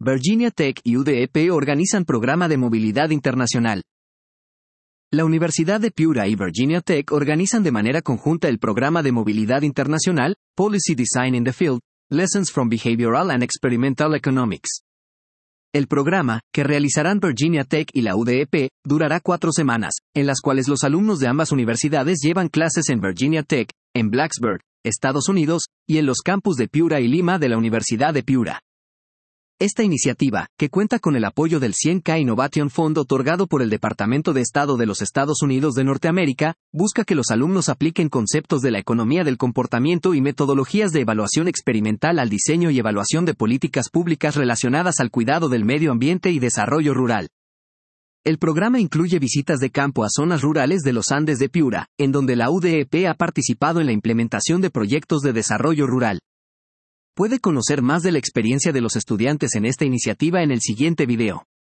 Virginia Tech y UDEP organizan programa de movilidad internacional. La Universidad de Piura y Virginia Tech organizan de manera conjunta el programa de movilidad internacional, Policy Design in the Field, Lessons from Behavioral and Experimental Economics. El programa, que realizarán Virginia Tech y la UDEP, durará 4 semanas, en las cuales los alumnos de ambas universidades llevan clases en Virginia Tech, en Blacksburg, Estados Unidos, y en los campus de Piura y Lima de la Universidad de Piura. Esta iniciativa, que cuenta con el apoyo del 100K Innovation Fund otorgado por el Departamento de Estado de los Estados Unidos de Norteamérica, busca que los alumnos apliquen conceptos de la economía del comportamiento y metodologías de evaluación experimental al diseño y evaluación de políticas públicas relacionadas al cuidado del medio ambiente y desarrollo rural. El programa incluye visitas de campo a zonas rurales de los Andes de Piura, en donde la UDEP ha participado en la implementación de proyectos de desarrollo rural. Puede conocer más de la experiencia de los estudiantes en esta iniciativa en el siguiente video.